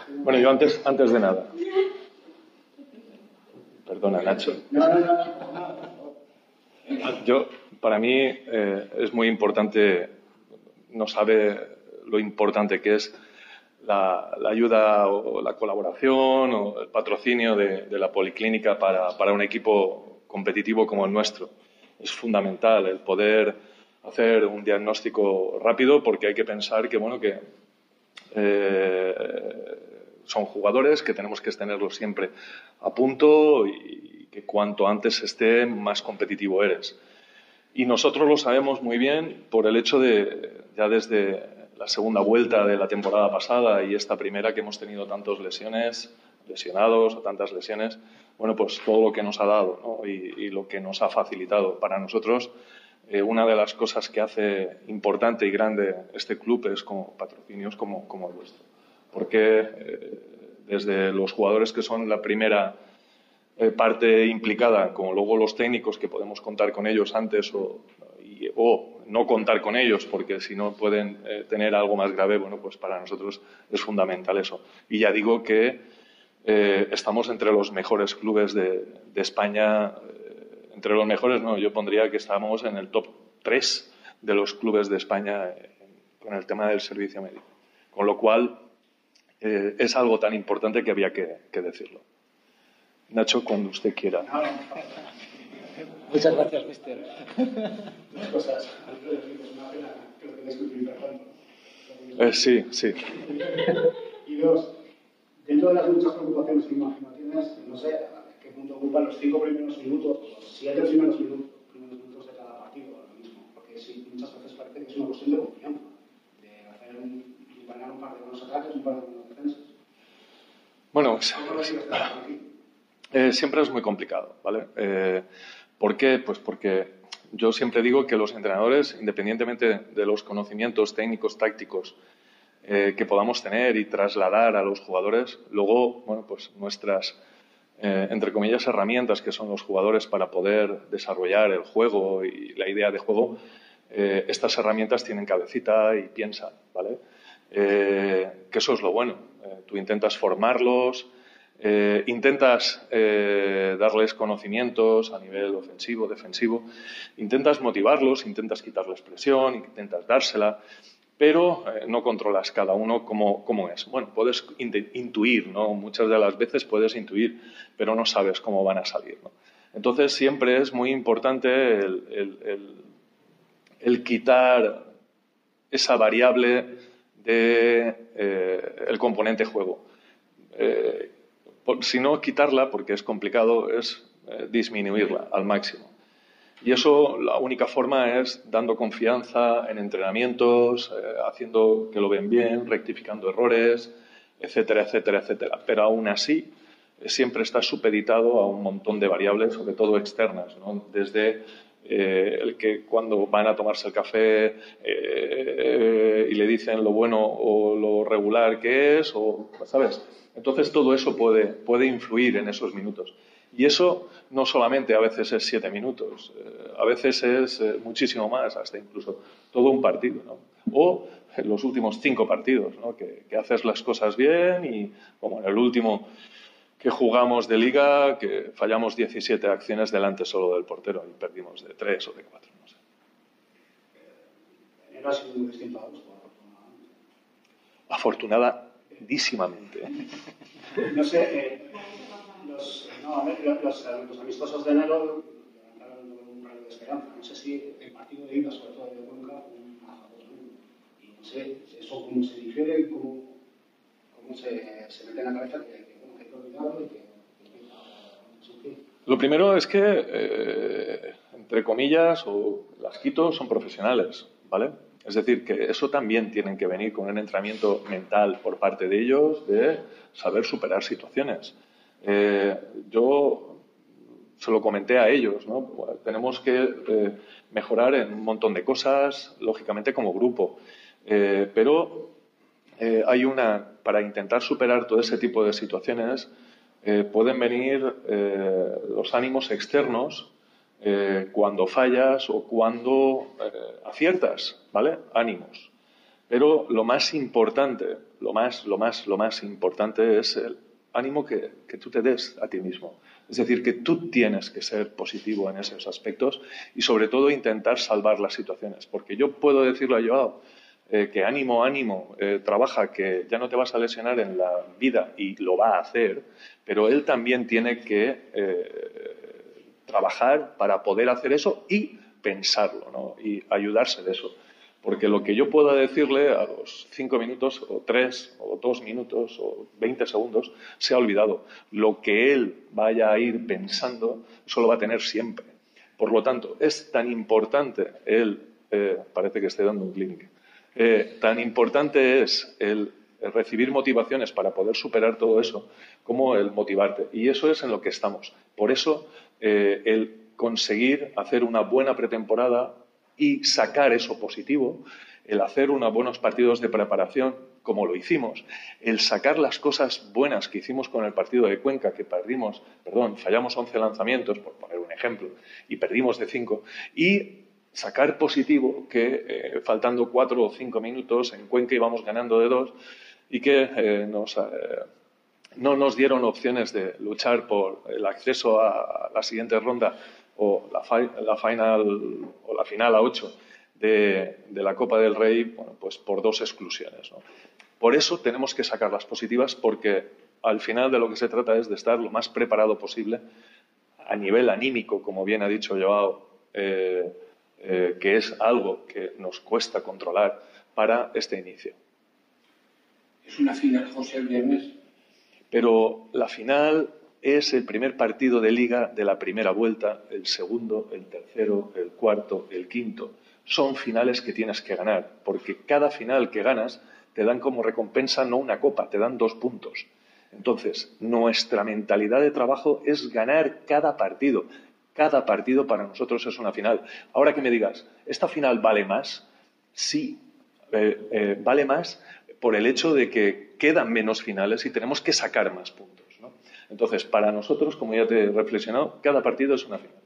Bueno, yo antes de nada. Perdona, Nacho. Para mí es muy importante, no sabe lo importante que es la ayuda o la colaboración o el patrocinio de la Policlínica para un equipo competitivo como el nuestro. Es fundamental el poder hacer un diagnóstico rápido, porque hay que pensar que, son jugadores que tenemos que tenerlos siempre a punto y que cuanto antes esté, más competitivo eres. Y nosotros lo sabemos muy bien por el hecho de, ya desde la segunda vuelta de la temporada pasada y esta primera, que hemos tenido tantas lesionados o tantas lesiones, pues todo lo que nos ha dado, ¿no? y lo que nos ha facilitado para nosotros. Una de las cosas que hace importante y grande este club es como patrocinios como el vuestro. Porque desde los jugadores que son la primera parte implicada, como luego los técnicos, que podemos contar con ellos antes o no contar con ellos, porque si no pueden tener algo más grave, pues para nosotros es fundamental eso. Y ya digo que estamos entre los mejores clubes de España. Entre los mejores, no, yo pondría que estamos en el top 3 de los clubes de España con el tema del servicio médico. Con lo cual, es algo tan importante que había que decirlo. Nacho, cuando usted quiera. Muchas gracias, mister. Dos cosas. Es una pena que lo tengáis que utilizar tanto. Sí. Y dos, dentro de las muchas preocupaciones que imagino tienes, no sé a qué punto ocupan los 5 primeros minutos, los 7 primeros minutos de cada partido ahora mismo. Porque sí, muchas veces parece que es una cuestión de confianza, de hacer ganar un par de buenos ataques, un par de buenas defensas. Bueno, siempre es muy complicado, ¿vale? ¿Por qué? Pues porque yo siempre digo que los entrenadores, independientemente de los conocimientos técnicos, tácticos que podamos tener y trasladar a los jugadores, luego, pues nuestras, entre comillas, herramientas, que son los jugadores para poder desarrollar el juego y la idea de juego, estas herramientas tienen cabecita y piensan, ¿vale? Que eso es lo bueno. Tú intentas formarlos, intentas darles conocimientos a nivel ofensivo, defensivo, intentas motivarlos, intentas quitarles presión, intentas dársela, pero no controlas cada uno cómo es. Bueno, puedes intuir, ¿no? Muchas de las veces puedes intuir, pero no sabes cómo van a salir, ¿no? Entonces siempre es muy importante el quitar esa variable del componente juego. Si no quitarla, porque es complicado, es disminuirla al máximo. Y eso, la única forma es dando confianza en entrenamientos, haciendo que lo ven bien, rectificando errores, etcétera, etcétera, etcétera. Pero aún así, siempre está supeditado a un montón de variables, sobre todo externas, ¿no? Desde el que cuando van a tomarse el café y le dicen lo bueno o lo regular que es, ¿sabes? Entonces todo eso puede influir en esos minutos. Y eso no solamente a veces es 7 minutos, a veces es muchísimo más, hasta incluso todo un partido, ¿no? O en los últimos 5 partidos, ¿no? Que haces las cosas bien y, como en el último que jugamos de liga, que fallamos 17 acciones delante solo del portero y perdimos de 3 o de 4, no sé. Enero ha sido muy distinto a agosto, Afortunadísimamente. No sé, los amistosos de enero levantaron un rayo de esperanza. No sé si el partido de ida, sobre todo de Cuenca, fue un ajazo. Y no sé eso cómo se difiere y cómo se mete en la cabeza que hay que olvidarlo y que Lo primero es que, entre comillas, las Quito son profesionales, ¿vale? Es decir, que eso también tienen que venir con un entrenamiento mental por parte de ellos de saber superar situaciones. Yo se lo comenté a ellos, ¿no? Tenemos que mejorar en un montón de cosas, lógicamente como grupo, pero para intentar superar todo ese tipo de situaciones pueden venir los ánimos externos cuando fallas o cuando aciertas, ¿vale? Ánimos. Pero lo más importante, lo más importante es el ánimo que tú te des a ti mismo. Es decir, que tú tienes que ser positivo en esos aspectos y sobre todo intentar salvar las situaciones. Porque yo puedo decirle a Joao que ánimo, trabaja, que ya no te vas a lesionar en la vida y lo va a hacer, pero él también tiene que trabajar para poder hacer eso y pensarlo, ¿no? Y ayudarse de eso. Porque lo que yo pueda decirle a los 5 minutos, o 3, o 2 minutos, o 20 segundos, se ha olvidado. Lo que él vaya a ir pensando, eso lo va a tener siempre. Por lo tanto, es tan importante parece que esté dando un clic, tan importante es el recibir motivaciones para poder superar todo eso, como el motivarte. Y eso es en lo que estamos. Por eso, el conseguir hacer una buena pretemporada y sacar eso positivo, el hacer unos buenos partidos de preparación, como lo hicimos, el sacar las cosas buenas que hicimos con el partido de Cuenca, que fallamos 11 lanzamientos, por poner un ejemplo, y perdimos de 5, y sacar positivo que faltando 4 o 5 minutos en Cuenca íbamos ganando de 2 y que no nos dieron opciones de luchar por el acceso a la siguiente ronda o la final a 8 de la Copa del Rey, bueno, pues por 2 exclusiones, ¿no? Por eso tenemos que sacar las positivas, porque al final de lo que se trata es de estar lo más preparado posible a nivel anímico, como bien ha dicho Joao, que es algo que nos cuesta controlar para este inicio. ¿Es una final, José, el viernes? Pero la final es el primer partido de Liga de la primera vuelta, el segundo, el tercero, el cuarto, el quinto. Son finales que tienes que ganar, porque cada final que ganas te dan como recompensa no una copa, te dan 2 puntos. Entonces, nuestra mentalidad de trabajo es ganar cada partido. Cada partido para nosotros es una final. Ahora que me digas, ¿esta final vale más? Sí, vale más por el hecho de que quedan menos finales y tenemos que sacar más puntos, ¿no? Entonces, para nosotros, como ya te he reflexionado, cada partido es una final.